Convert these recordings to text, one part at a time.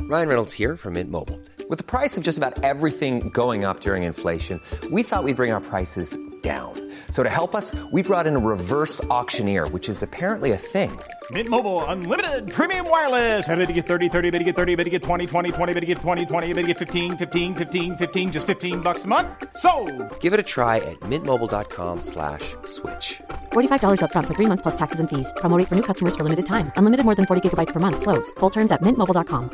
Ryan Reynolds here from Mint Mobile. With the price of just about everything going up during inflation, we thought we'd bring our prices down. So to help us, we brought in a reverse auctioneer, which is apparently a thing. Mint Mobile Unlimited Premium Wireless. How to get 30, 30, how to get 30, how to get 20, 20, 20, how to get 20, 20, how to get 15, 15, 15, 15, just $15 a month? Sold! Give it a try at mintmobile.com/switch. $45 up front for 3 months plus taxes and fees. Promo rate for new customers for limited time. Unlimited more than 40 gigabytes per month. Slows full terms at mintmobile.com.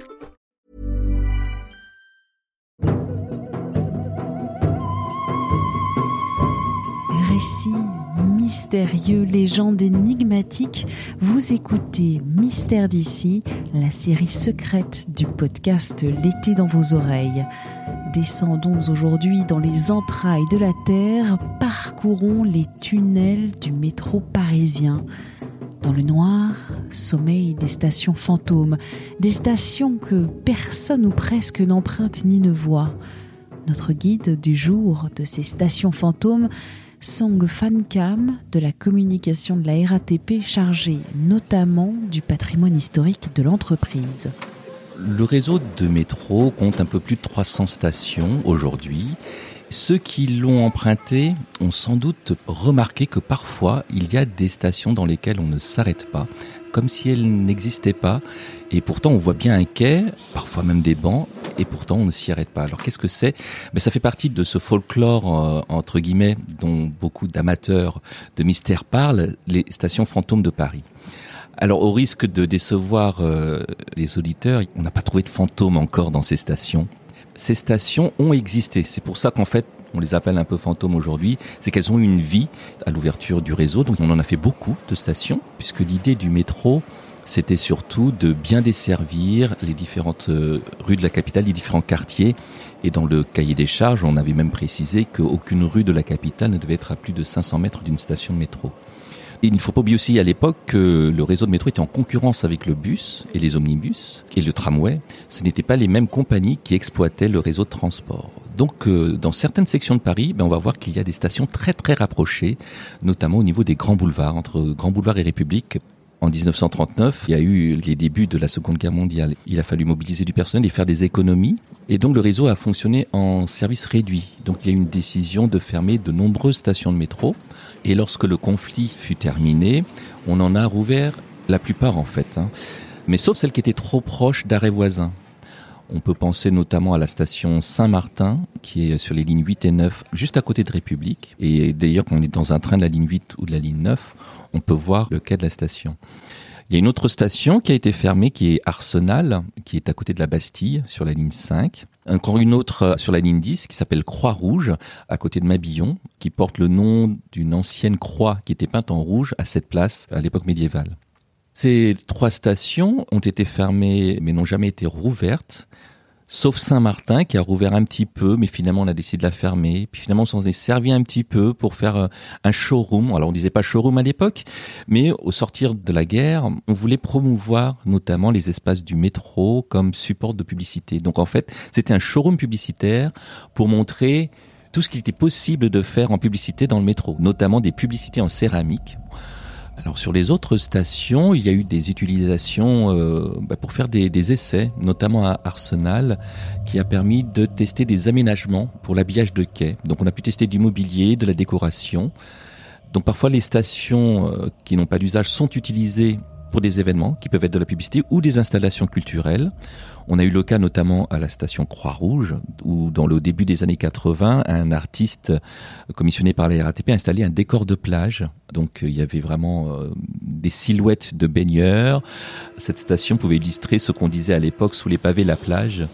Récits mystérieux, légendes énigmatiques, vous écoutez Mystère d'ici, la série secrète du podcast L'été dans vos oreilles. Descendons aujourd'hui dans les entrailles de la Terre, parcourons les tunnels du métro parisien. Dans le noir, sommeillent des stations fantômes, des stations que personne ou presque n'emprunte ni ne voit. Notre guide du jour de ces stations fantômes, Song Fan Kam, de la communication de la RATP, chargée notamment du patrimoine historique de l'entreprise. Le réseau de métro compte un peu plus de 300 stations aujourd'hui. Ceux qui l'ont emprunté ont sans doute remarqué que parfois il y a des stations dans lesquelles on ne s'arrête pas, comme si elles n'existaient pas, et pourtant on voit bien un quai, parfois même des bancs, et pourtant on ne s'y arrête pas. Alors qu'est-ce que c'est ? Ça fait partie de ce folklore, entre guillemets, dont beaucoup d'amateurs de mystère parlent, les stations fantômes de Paris. Alors au risque de décevoir les auditeurs, on n'a pas trouvé de fantômes encore dans ces stations. Ces stations ont existé, c'est pour ça qu'en fait on les appelle un peu fantômes aujourd'hui, c'est qu'elles ont eu une vie à l'ouverture du réseau, donc on en a fait beaucoup de stations, puisque l'idée du métro, c'était surtout de bien desservir les différentes rues de la capitale, les différents quartiers, et dans le cahier des charges, on avait même précisé qu'aucune rue de la capitale ne devait être à plus de 500 mètres d'une station de métro. Et il ne faut pas oublier aussi à l'époque que le réseau de métro était en concurrence avec le bus et les omnibus et le tramway. Ce n'étaient pas les mêmes compagnies qui exploitaient le réseau de transport. Donc dans certaines sections de Paris, on va voir qu'il y a des stations très très rapprochées, notamment au niveau des grands boulevards, entre Grand Boulevard et République. En 1939, il y a eu les débuts de la Seconde Guerre mondiale. Il a fallu mobiliser du personnel et faire des économies. Et donc le réseau a fonctionné en service réduit. Donc il y a eu une décision de fermer de nombreuses stations de métro. Et lorsque le conflit fut terminé, on en a rouvert la plupart en fait. Mais sauf celles qui étaient trop proches d'arrêts voisins. On peut penser notamment à la station Saint-Martin, qui est sur les lignes 8 et 9, juste à côté de République. Et d'ailleurs, quand on est dans un train de la ligne 8 ou de la ligne 9, on peut voir le quai de la station. Il y a une autre station qui a été fermée, qui est Arsenal, qui est à côté de la Bastille, sur la ligne 5. Encore une autre sur la ligne 10, qui s'appelle Croix-Rouge, à côté de Mabillon, qui porte le nom d'une ancienne croix qui était peinte en rouge à cette place à l'époque médiévale. Ces 3 stations ont été fermées, mais n'ont jamais été rouvertes, sauf Saint-Martin qui a rouvert un petit peu, mais finalement on a décidé de la fermer. Puis finalement on s'en est servi un petit peu pour faire un showroom. Alors on disait pas showroom à l'époque, mais au sortir de la guerre, on voulait promouvoir notamment les espaces du métro comme support de publicité. Donc en fait, c'était un showroom publicitaire pour montrer tout ce qu'il était possible de faire en publicité dans le métro, notamment des publicités en céramique. Alors sur les autres stations, il y a eu des utilisations pour faire des essais, notamment à Arsenal, qui a permis de tester des aménagements pour l'habillage de quai. Donc on a pu tester du mobilier, de la décoration. Donc parfois les stations qui n'ont pas d'usage sont utilisées pour des événements qui peuvent être de la publicité ou des installations culturelles. On a eu le cas notamment à la station Croix-Rouge où dans le début des années 80, un artiste commissionné par la RATP a installé un décor de plage. Donc il y avait vraiment des silhouettes de baigneurs. Cette station pouvait illustrer ce qu'on disait à l'époque sous les pavés la plage.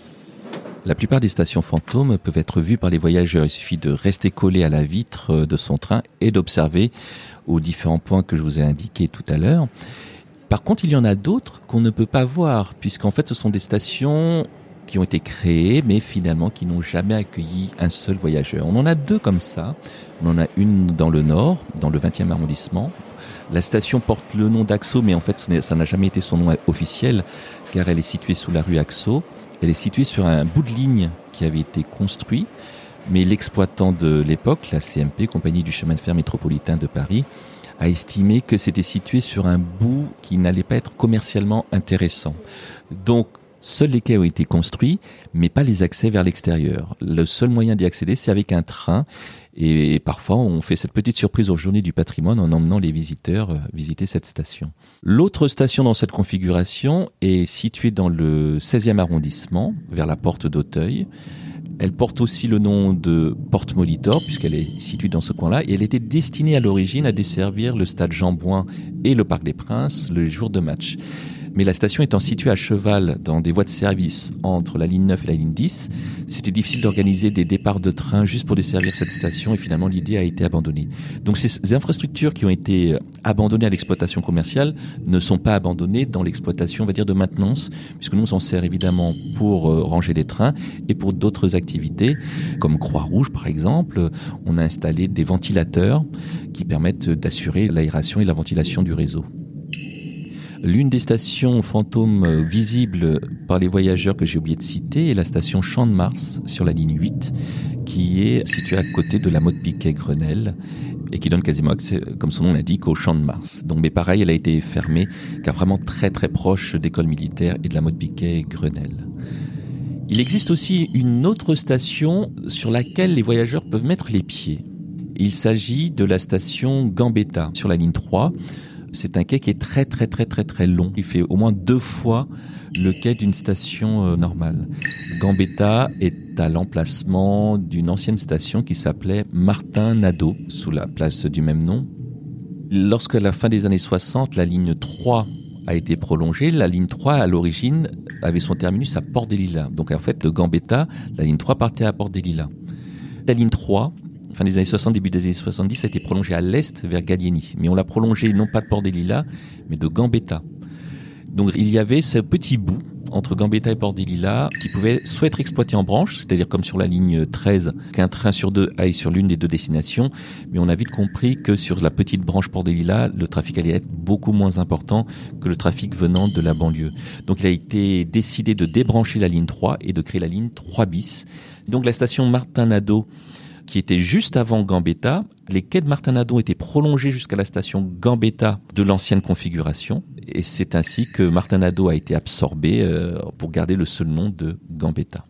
La plupart des stations fantômes peuvent être vues par les voyageurs. Il suffit de rester collé à la vitre de son train et d'observer aux différents points que je vous ai indiqués tout à l'heure. Par contre, il y en a d'autres qu'on ne peut pas voir, puisqu'en fait, ce sont des stations qui ont été créées, mais finalement qui n'ont jamais accueilli un seul voyageur. On en a 2 comme ça. On en a une dans le nord, dans le 20e arrondissement. La station porte le nom d'Axo, mais en fait, ça n'a jamais été son nom officiel, car elle est située sous la rue Axo. Elle est située sur un bout de ligne qui avait été construit, mais l'exploitant de l'époque, la CMP, Compagnie du chemin de fer métropolitain de Paris, a estimé que c'était situé sur un bout qui n'allait pas être commercialement intéressant. Donc, Seuls les quais ont été construits, mais pas les accès vers l'extérieur. Le seul moyen d'y accéder, c'est avec un train. Et parfois, on fait cette petite surprise aux Journées du patrimoine en emmenant les visiteurs visiter cette station. L'autre station dans cette configuration est située dans le 16e arrondissement, vers la porte d'Auteuil. Elle porte aussi le nom de Porte Molitor, puisqu'elle est située dans ce coin-là, et elle était destinée à l'origine à desservir le stade Jean-Bouin et le Parc des Princes le jour de match. Mais la station étant située à cheval dans des voies de service entre la ligne 9 et la ligne 10, c'était difficile d'organiser des départs de train juste pour desservir cette station et finalement l'idée a été abandonnée. Donc ces infrastructures qui ont été abandonnées à l'exploitation commerciale ne sont pas abandonnées dans l'exploitation, on va dire, de maintenance, puisque nous on s'en sert évidemment pour ranger les trains et pour d'autres activités, comme Croix-Rouge par exemple. On a installé des ventilateurs qui permettent d'assurer l'aération et la ventilation du réseau. L'une des stations fantômes visibles par les voyageurs que j'ai oublié de citer est la station Champ de Mars sur la ligne 8, qui est située à côté de la Motte-Piquet-Grenelle et qui donne quasiment accès, comme son nom l'indique, au Champ de Mars. Donc, mais pareil, elle a été fermée car vraiment très très proche d'école militaire et de la Motte-Piquet-Grenelle. Il existe aussi une autre station sur laquelle les voyageurs peuvent mettre les pieds. Il s'agit de la station Gambetta sur la ligne 3. C'est un quai qui est très très très très très long. Il fait au moins 2 fois le quai d'une station normale. Gambetta est à l'emplacement d'une ancienne station qui s'appelait Martin-Nadeau, sous la place du même nom. Lorsque à la fin des années 60, la ligne 3 a été prolongée, la ligne 3 à l'origine avait son terminus à Port-des-Lilas. Donc en fait, de Gambetta, la ligne 3 partait à Port-des-Lilas. La ligne 3, fin des années 60, début des années 70, a été prolongée à l'est vers Gallieni. Mais on l'a prolongée non pas de Port-des-Lilas, mais de Gambetta. Donc il y avait ce petit bout entre Gambetta et Port-des-Lilas qui pouvait soit être exploité en branche, c'est-à-dire comme sur la ligne 13, qu'un train sur 2 aille sur l'une des 2 destinations. Mais on a vite compris que sur la petite branche Port-des-Lilas, le trafic allait être beaucoup moins important que le trafic venant de la banlieue. Donc il a été décidé de débrancher la ligne 3 et de créer la ligne 3 bis. Donc la station Martin-Nadeau, qui était juste avant Gambetta, les quais de Martin-Nadeau étaient prolongés jusqu'à la station Gambetta de l'ancienne configuration. Et c'est ainsi que Martin-Nadeau a été absorbé pour garder le seul nom de Gambetta.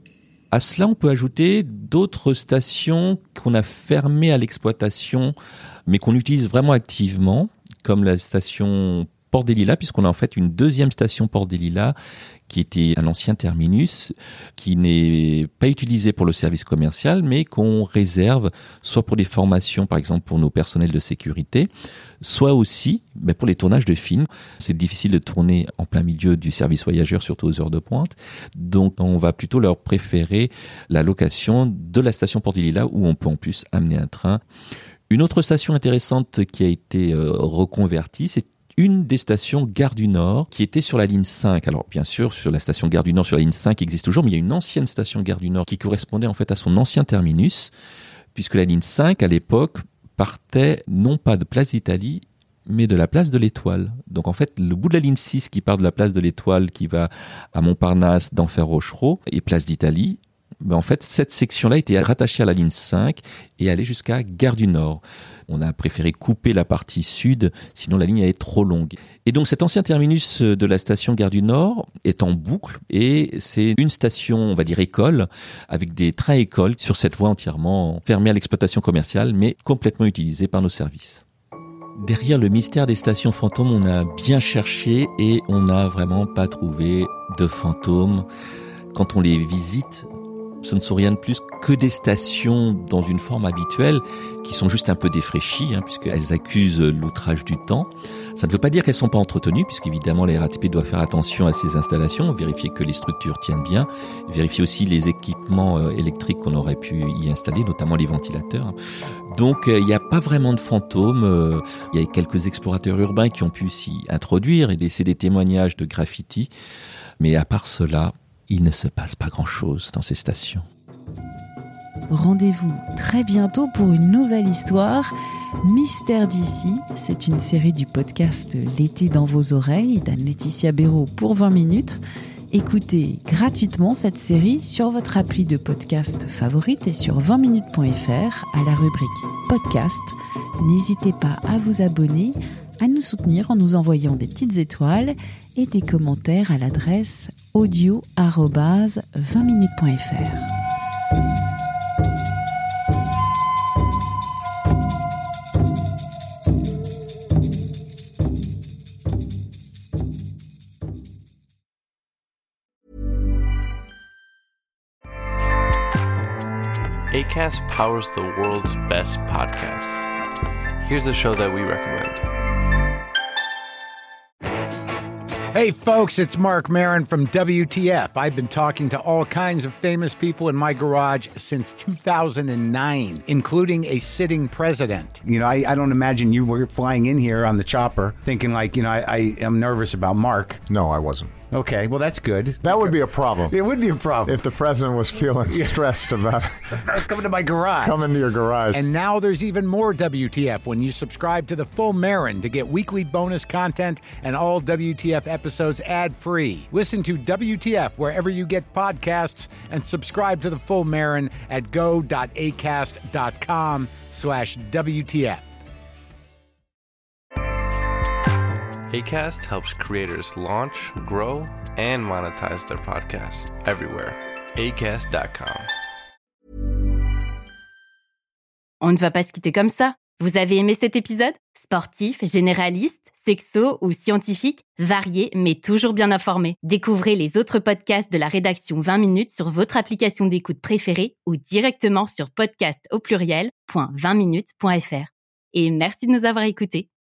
À cela, on peut ajouter d'autres stations qu'on a fermées à l'exploitation, mais qu'on utilise vraiment activement, comme la station Port-des-Lilas, puisqu'on a en fait une deuxième station Port-des-Lilas qui était un ancien terminus, qui n'est pas utilisé pour le service commercial, mais qu'on réserve soit pour des formations, par exemple pour nos personnels de sécurité, soit aussi pour les tournages de films. C'est difficile de tourner en plein milieu du service voyageur, surtout aux heures de pointe. Donc on va plutôt leur préférer la location de la station Port-des-Lilas, où on peut en plus amener un train. Une autre station intéressante qui a été reconvertie, c'est une des stations Gare du Nord qui était sur la ligne 5. Alors bien sûr, sur la station Gare du Nord, sur la ligne 5 existe toujours, mais il y a une ancienne station Gare du Nord qui correspondait en fait à son ancien terminus, puisque la ligne 5 à l'époque partait non pas de Place d'Italie, mais de la place de l'Étoile. Donc en fait, le bout de la ligne 6 qui part de la place de l'Étoile, qui va à Montparnasse, d'Enfer-Rochereau et Place d'Italie, en fait, cette section-là était rattachée à la ligne 5 et allait jusqu'à Gare du Nord. On a préféré couper la partie sud, sinon la ligne est trop longue. Et donc cet ancien terminus de la station Gare du Nord est en boucle et c'est une station, on va dire école, avec des trains écoles sur cette voie entièrement fermée à l'exploitation commerciale, mais complètement utilisée par nos services. Derrière le mystère des stations fantômes, on a bien cherché et on n'a vraiment pas trouvé de fantômes. Quand on les visite, ce ne sont rien de plus que des stations dans une forme habituelle qui sont juste un peu défraîchies, puisqu'elles accusent l'outrage du temps. Ça ne veut pas dire qu'elles ne sont pas entretenues, puisqu'évidemment la RATP doit faire attention à ces installations, vérifier que les structures tiennent bien, vérifier aussi les équipements électriques qu'on aurait pu y installer, notamment les ventilateurs. Donc il n'y a pas vraiment de fantômes. Il y a quelques explorateurs urbains qui ont pu s'y introduire et laisser des témoignages de graffiti. Mais à part cela, il ne se passe pas grand-chose dans ces stations. Rendez-vous très bientôt pour une nouvelle histoire. Mystère d'ici, c'est une série du podcast L'été dans vos oreilles d'Anne-Laetitia Béraud pour 20 minutes. Écoutez gratuitement cette série sur votre appli de podcast favorite et sur 20minutes.fr à la rubrique podcast. N'hésitez pas à vous abonner, à nous soutenir en nous envoyant des petites étoiles et des commentaires à l'adresse audio@20minutes.fr. Acast powers the world's best podcasts. Here's a show that we recommend. Hey folks, it's Mark Maron from WTF. I've been talking to all kinds of famous people in my garage since 2009, including a sitting president. You know, I don't imagine you were flying in here on the chopper thinking like, you know, I am nervous about Mark. No, I wasn't. Okay, well, that's good. That would be a problem. It would be a problem. If the president was feeling stressed about coming to my garage. Coming to your garage. And now there's even more WTF when you subscribe to the Full Marin to get weekly bonus content and all WTF episodes ad-free. Listen to WTF wherever you get podcasts and subscribe to the Full Marin at go.acast.com/WTF. Acast helps creators launch, grow, and monetize their podcasts everywhere. Acast.com. On ne va pas se quitter comme ça. Vous avez aimé cet épisode ? Sportif, généraliste, sexo ou scientifique, varié mais toujours bien informé. Découvrez les autres podcasts de la rédaction 20 minutes sur votre application d'écoute préférée ou directement sur podcast@20minutes.fr. Et merci de nous avoir écoutés.